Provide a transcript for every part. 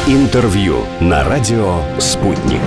Интервью на радио «Спутник».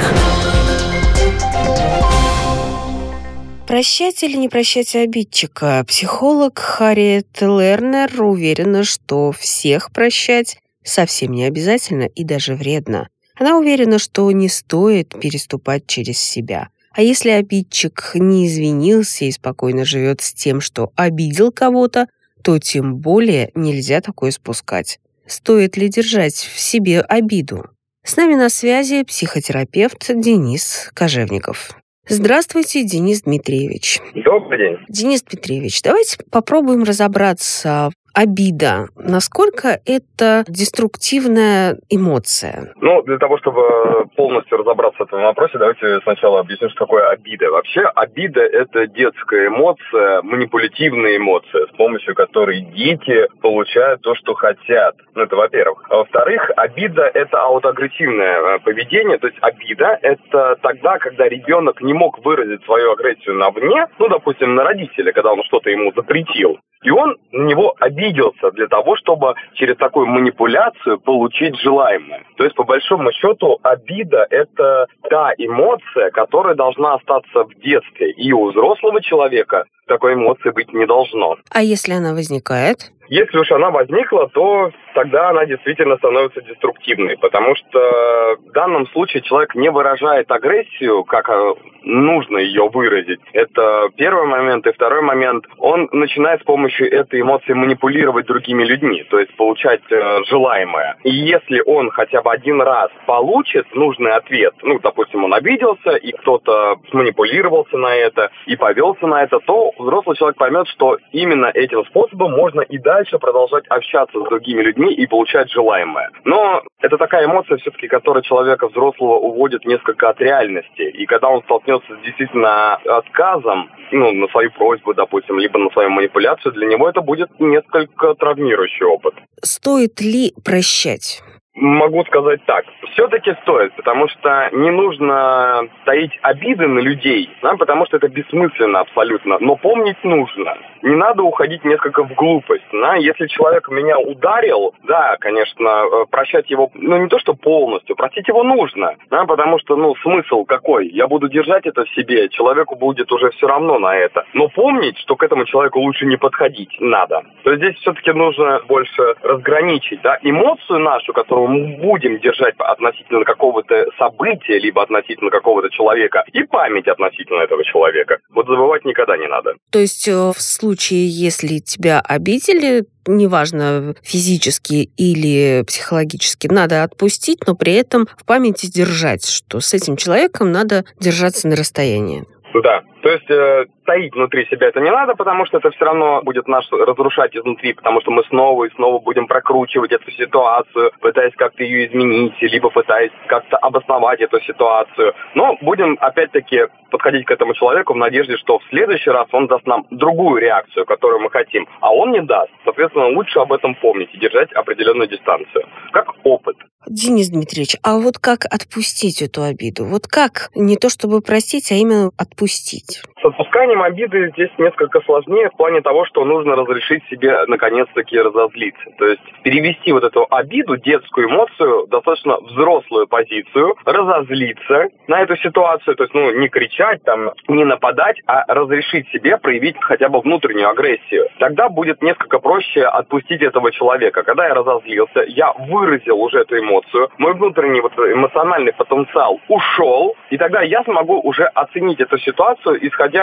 Прощать или не прощать обидчика? Психолог Харриет Лернер уверена, что всех прощать совсем не обязательно и даже вредно. Она уверена, что не стоит переступать через себя. А если обидчик не извинился и спокойно живет с тем, что обидел кого-то, то тем более нельзя такое спускать. Стоит ли держать в себе обиду? С нами на связи психотерапевт Денис Кожевников. Здравствуйте, Денис Дмитриевич. Добрый день. Денис Дмитриевич, давайте попробуем разобраться. Обида. Насколько это деструктивная эмоция? Для того, чтобы полностью разобраться в этом вопросе, давайте сначала объясним, что такое обида. Вообще, обида – это детская эмоция, манипулятивная эмоция, с помощью которой дети получают то, что хотят. Это во-первых. А во-вторых, обида – это аутоагрессивное поведение. То есть обида – это тогда, когда ребенок не мог выразить свою агрессию навне, допустим, на родителя, когда он что-то ему запретил. И он на него обиделся для того, чтобы через такую манипуляцию получить желаемое. То есть, по большому счету, обида – это та эмоция, которая должна остаться в детстве. И у взрослого человека такой эмоции быть не должно. А если она возникает? Если уж она возникла, то тогда она действительно становится деструктивной, потому что в данном случае человек не выражает агрессию, как нужно ее выразить. Это первый момент. И второй момент, он начинает с помощью этой эмоции манипулировать другими людьми, то есть получать желаемое. И если он хотя бы один раз получит нужный ответ, допустим, он обиделся, и кто-то манипулировался на это, и повелся на это, то взрослый человек поймет, что именно этим способом можно и дальше продолжать общаться с другими людьми и получать желаемое. Но это такая эмоция, все-таки, которая человека взрослого уводит несколько от реальности. И когда он столкнется с действительно отказом, на свою просьбу, допустим, либо на свою манипуляцию, для него это будет несколько травмирующий опыт. Стоит ли прощать? Могу сказать так. Все-таки стоит, потому что не нужно таить обиды на людей, потому что это бессмысленно абсолютно. Но помнить нужно. Не надо уходить несколько в глупость. Если человек меня ударил, да, конечно, прощать его, не то что полностью, простить его нужно. Потому что, смысл какой? Я буду держать это в себе, человеку будет уже все равно на это. Но помнить, что к этому человеку лучше не подходить надо. То есть здесь все-таки нужно больше разграничить, эмоцию нашу, которую мы будем держать относительно какого-то события, либо относительно какого-то человека, и память относительно этого человека. Забывать никогда не надо. То есть в случае, если тебя обидели, неважно, физически или психологически, надо отпустить, но при этом в памяти держать, что с этим человеком надо держаться на расстоянии. Да, то есть таить внутри себя это не надо, потому что это все равно будет нас разрушать изнутри, потому что мы снова и снова будем прокручивать эту ситуацию, пытаясь как-то ее изменить, либо пытаясь как-то обосновать эту ситуацию. Но будем опять-таки подходить к этому человеку в надежде, что в следующий раз он даст нам другую реакцию, которую мы хотим, а он не даст. Соответственно, лучше об этом помнить и держать определенную дистанцию. Как опыт. Денис Дмитриевич, а как отпустить эту обиду? Как не то чтобы простить, а именно отпустить? С отпусканием обиды здесь несколько сложнее в плане того, что нужно разрешить себе наконец-таки разозлиться. То есть перевести эту обиду, детскую эмоцию, в достаточно взрослую позицию, разозлиться на эту ситуацию, то есть не кричать, не нападать, а разрешить себе проявить хотя бы внутреннюю агрессию. Тогда будет несколько проще отпустить этого человека. Когда я разозлился, я выразил уже эту эмоцию, мой внутренний эмоциональный потенциал ушел, и тогда я смогу уже оценить эту ситуацию, исходя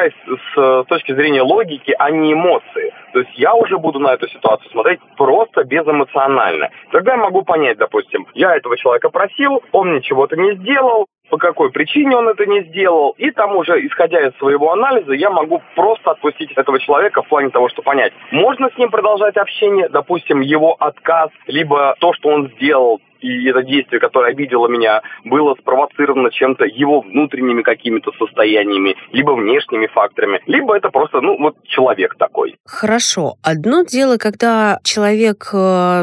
с точки зрения логики, а не эмоции. То есть я уже буду на эту ситуацию смотреть просто безэмоционально. Тогда я могу понять, допустим, я этого человека просил, он мне чего-то не сделал, по какой причине он это не сделал, и там уже, исходя из своего анализа, я могу просто отпустить этого человека в плане того, что понять, можно с ним продолжать общение, допустим, его отказ, либо то, что он сделал, и это действие, которое обидело меня, было спровоцировано чем-то его внутренними какими-то состояниями, либо внешними факторами, либо это просто, человек такой. Хорошо. Одно дело, когда человек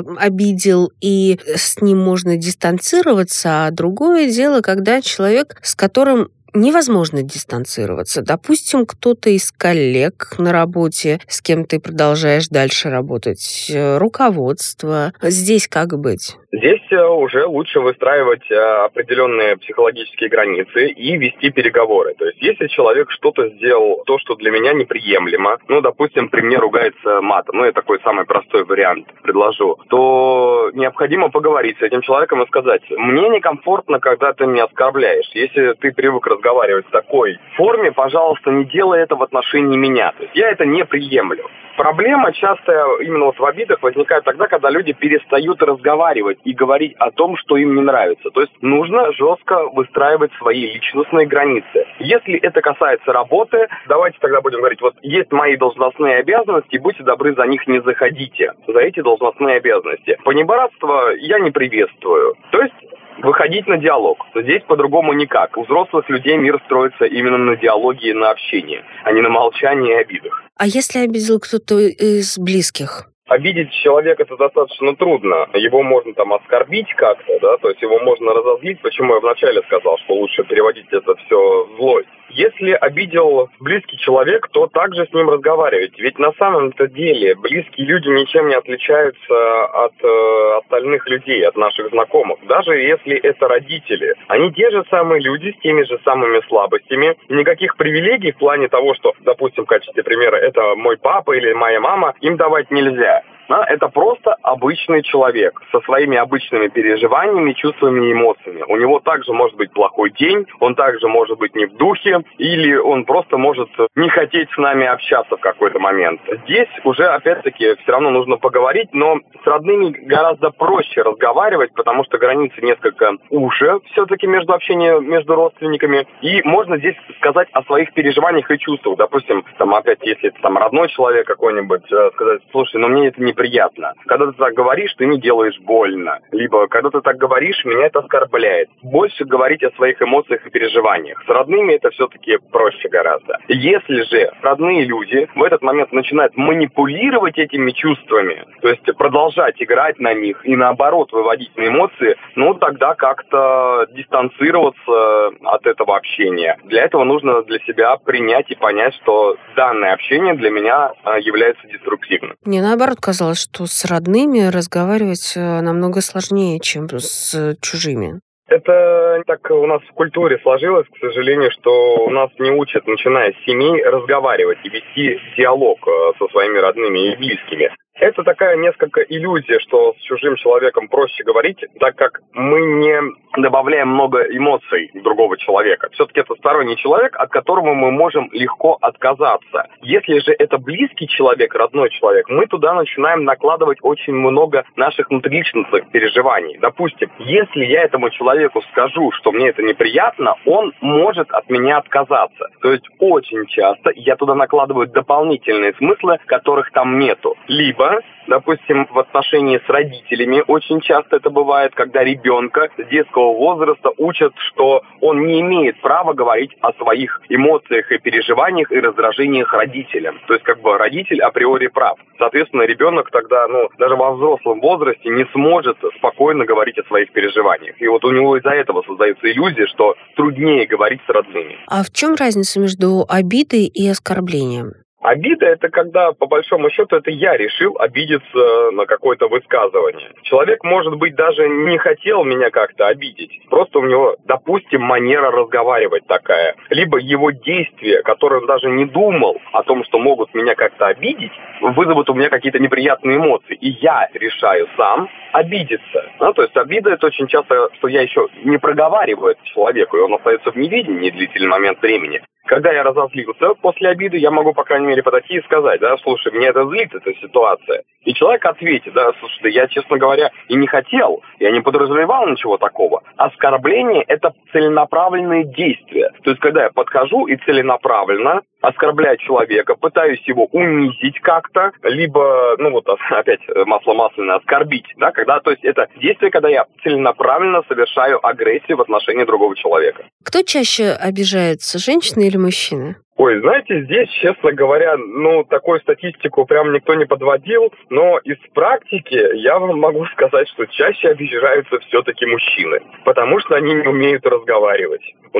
обидел, и с ним можно дистанцироваться, а другое дело, когда человек, с которым невозможно дистанцироваться. Допустим, кто-то из коллег на работе, с кем ты продолжаешь дальше работать, руководство. Здесь как быть? Здесь уже лучше выстраивать определенные психологические границы и вести переговоры. То есть, если человек что-то сделал, то, что для меня неприемлемо, допустим, при мне ругается матом, я такой самый простой вариант предложу, то необходимо поговорить с этим человеком и сказать: мне некомфортно, когда ты меня оскорбляешь. Если ты привык разговаривать в такой форме, пожалуйста, не делай это в отношении меня. То есть, я это не приемлю. Проблема часто именно в обидах возникает тогда, когда люди перестают разговаривать и говорить о том, что им не нравится. То есть нужно жестко выстраивать свои личностные границы. Если это касается работы, давайте тогда будем говорить: вот есть мои должностные обязанности, будьте добры, за них не заходите, за эти должностные обязанности. Понебратство я не приветствую. То есть выходить на диалог. Здесь по-другому никак. У взрослых людей мир строится именно на диалоге и на общении, а не на молчании и обидах. А если обидел кто-то из близких? Обидеть человека это достаточно трудно. Его можно оскорбить как-то, да, то есть его можно разозлить. Почему я вначале сказал, что лучше переводить это все в злость. Если обидел близкий человек, то также с ним разговаривать. Ведь на самом-то деле близкие люди ничем не отличаются от остальных людей, от наших знакомых. Даже если это родители. Они те же самые люди с теми же самыми слабостями. И никаких привилегий в плане того, что, допустим, в качестве примера, это мой папа или моя мама, им давать нельзя. Это просто обычный человек со своими обычными переживаниями, чувствами и эмоциями. У него также может быть плохой день, он также может быть не в духе, или он просто может не хотеть с нами общаться в какой-то момент. Здесь уже, опять-таки, все равно нужно поговорить, но с родными гораздо проще разговаривать, потому что границы несколько уже все-таки между общением между родственниками. И можно здесь сказать о своих переживаниях и чувствах. Допустим, опять, если это родной человек какой-нибудь, сказать: слушай, мне это неприятно. Когда ты так говоришь, ты не делаешь больно. Либо, когда ты так говоришь, меня это оскорбляет. Больше говорить о своих эмоциях и переживаниях. С родными это все-таки проще гораздо. Если же родные люди в этот момент начинают манипулировать этими чувствами, то есть продолжать играть на них и наоборот выводить на эмоции, тогда как-то дистанцироваться от этого общения. Для этого нужно для себя принять и понять, что данное общение для меня является деструктивным. Мне наоборот казалось, что с родными разговаривать намного сложнее, чем с чужими. Это так у нас в культуре сложилось, к сожалению, что у нас не учат, начиная с семей, разговаривать и вести диалог со своими родными и близкими. Это такая несколько иллюзия, что с чужим человеком проще говорить, так как мы не добавляем много эмоций другого человека. Все-таки это сторонний человек, от которого мы можем легко отказаться. Если же это близкий человек, родной человек, мы туда начинаем накладывать очень много наших внутриличностных переживаний. Допустим, если я этому человеку скажу, что мне это неприятно, он может от меня отказаться. То есть очень часто я туда накладываю дополнительные смыслы, которых там нету. Либо, допустим, в отношении с родителями очень часто это бывает, когда ребенка с детского возраста учат, что он не имеет права говорить о своих эмоциях и переживаниях и раздражениях родителям. То есть родитель априори прав. Соответственно, ребенок тогда, даже во взрослом возрасте не сможет спокойно говорить о своих переживаниях. И вот у него из-за этого создается иллюзия, что труднее говорить с родными. А в чем разница между обидой и оскорблением? Обида – это когда, по большому счету, это я решил обидеться на какое-то высказывание. Человек, может быть, даже не хотел меня как-то обидеть. Просто у него, допустим, манера разговаривать такая. Либо его действия, которые он даже не думал о том, что могут меня как-то обидеть, вызовут у меня какие-то неприятные эмоции. И я решаю сам обидеться. То есть обида – это очень часто, что я еще не проговариваю это человеку, и он остается в неведении длительный момент времени. Когда я разозлился после обиды, я могу, по крайней мере, подойти и сказать: слушай, меня это злит, эта ситуация. И человек ответит: слушай, я, честно говоря, и не хотел, я не подразумевал ничего такого. Оскорбление – это целенаправленные действия. То есть, когда я подхожу и целенаправленно оскорбляю человека, пытаюсь его унизить как-то, либо, опять масло масляное, оскорбить, то есть это действие, когда я целенаправленно совершаю агрессию в отношении другого человека. Кто чаще обижается, женщина или мужчина? Ой, знаете, здесь, честно говоря, такую статистику прям никто не подводил, но из практики я вам могу сказать, что чаще обижаются все-таки мужчины, потому что они не умеют разговаривать. У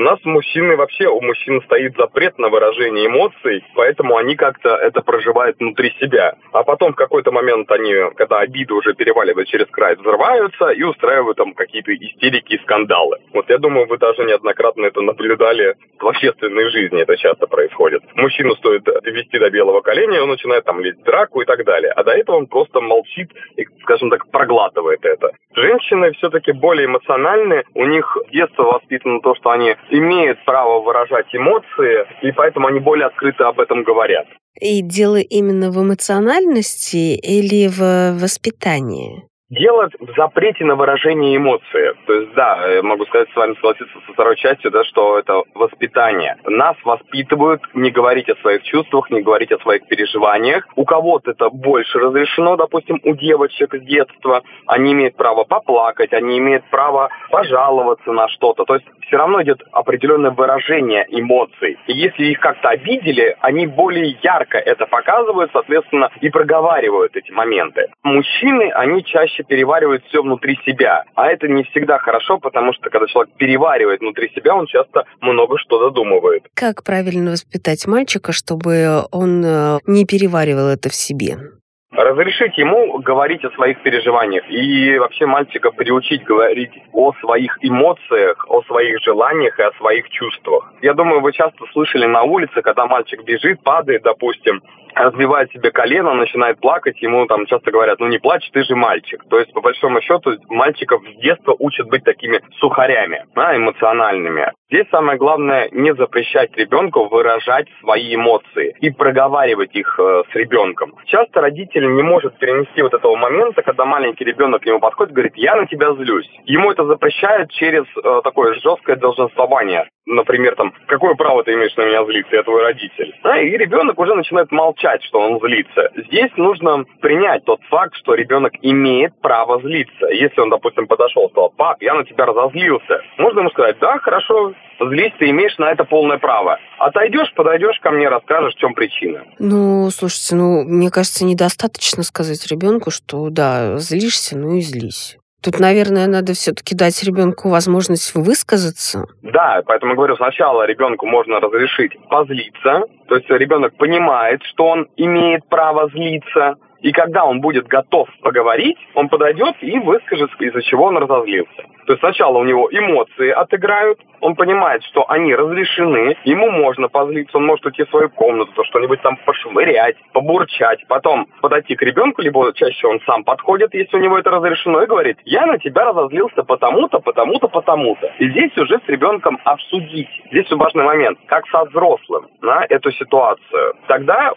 мужчин стоит запрет на выражение эмоций, поэтому они как-то это проживают внутри себя. А потом в какой-то момент они, когда обида уже переваливает через край, взрываются и устраивают там какие-то истерики и скандалы. Вот я думаю, вы даже неоднократно это наблюдали в общественной жизни, это часто происходит. Мужчину стоит довести до белого коленя, он начинает там лезть в драку и так далее. А до этого он просто молчит и, скажем так, проглатывает это. Женщины все-таки более эмоциональны, у них с детства воспитано то, что они имеют право выражать эмоции, и поэтому они более открыто об этом говорят. И дело именно в эмоциональности или в воспитании? Дело в запрете на выражение эмоций. То есть, да, могу сказать, с вами согласиться со второй частью, да, что это воспитание. Нас воспитывают не говорить о своих чувствах, не говорить о своих переживаниях. У кого-то это больше разрешено, допустим, у девочек с детства. Они имеют право поплакать, они имеют право пожаловаться на что-то. То есть, все равно идет определенное выражение эмоций. И если их как-то обидели, они более ярко это показывают, соответственно, и проговаривают эти моменты. Мужчины, они чаще переваривают все внутри себя. А это не всегда хорошо, потому что когда человек переваривает внутри себя, он часто много что додумывает. Как правильно воспитать мальчика, чтобы он не переваривал это в себе? Разрешить ему говорить о своих переживаниях и вообще мальчика приучить говорить о своих эмоциях, о своих желаниях и о своих чувствах. Я думаю, вы часто слышали на улице, когда мальчик бежит, падает, допустим, разбивает себе колено, начинает плакать, ему там часто говорят, не плачь, ты же мальчик. То есть, по большому счету, мальчиков с детства учат быть такими сухарями, эмоциональными. Здесь самое главное не запрещать ребенку выражать свои эмоции и проговаривать их с ребенком. Часто родитель не может перенести вот этого момента, когда маленький ребенок к нему подходит и говорит, я на тебя злюсь. Ему это запрещают через такое жесткое долженствование. Например, какое право ты имеешь на меня злиться, я твой родитель. И ребенок уже начинает молчать, что он злится. Здесь нужно принять тот факт, что ребенок имеет право злиться. Если он, допустим, подошел и сказал, пап, я на тебя разозлился, можно ему сказать, да, хорошо, злись, ты имеешь на это полное право. Отойдешь, подойдешь ко мне, расскажешь, в чем причина. Слушайте, мне кажется, недостаточно сказать ребенку, что да, злишься, и злись. Тут, наверное, надо все-таки дать ребенку возможность высказаться. Да, поэтому говорю, сначала ребенку можно разрешить позлиться, то есть ребенок понимает, что он имеет право злиться, и когда он будет готов поговорить, он подойдет и выскажет, из-за чего он разозлился. То есть сначала у него эмоции отыграют, он понимает, что они разрешены, ему можно позлиться, он может уйти в свою комнату, что-нибудь там пошвырять, побурчать, потом подойти к ребенку, либо чаще он сам подходит, если у него это разрешено, и говорит, я на тебя разозлился потому-то, потому-то, потому-то. И здесь уже с ребенком обсудить. Здесь важный момент, как со взрослым, на эту ситуацию. Тогда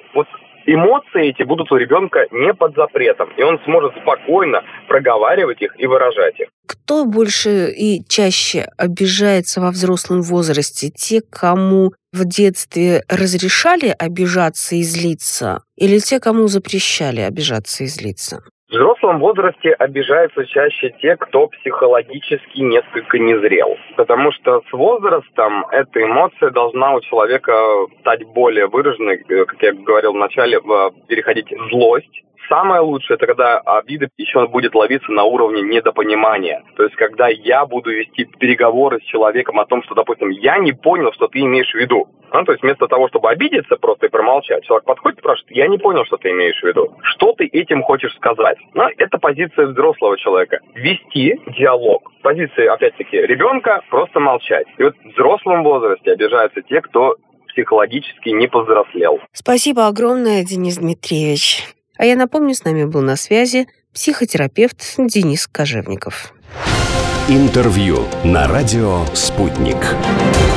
эмоции эти будут у ребенка не под запретом, и он сможет спокойно проговаривать их и выражать их. Кто больше и чаще обижается во взрослом возрасте? Те, кому в детстве разрешали обижаться и злиться, или те, кому запрещали обижаться и злиться? В взрослом возрасте обижаются чаще те, кто психологически несколько незрел. Потому что с возрастом эта эмоция должна у человека стать более выраженной, как я говорил вначале, переходить в злость. Самое лучшее, это когда обида еще будет ловиться на уровне недопонимания. То есть, когда я буду вести переговоры с человеком о том, что, допустим, я не понял, что ты имеешь в виду. То есть, вместо того, чтобы обидеться просто и промолчать, человек подходит и спрашивает, я не понял, что ты имеешь в виду. Что ты этим хочешь сказать? Это позиция взрослого человека. Вести диалог. Позиция, опять-таки, ребенка просто молчать. И в взрослом возрасте обижаются те, кто психологически не повзрослел. Спасибо огромное, Денис Дмитриевич. А я напомню, с нами был на связи психотерапевт Денис Кожевников. Интервью на радио «Спутник».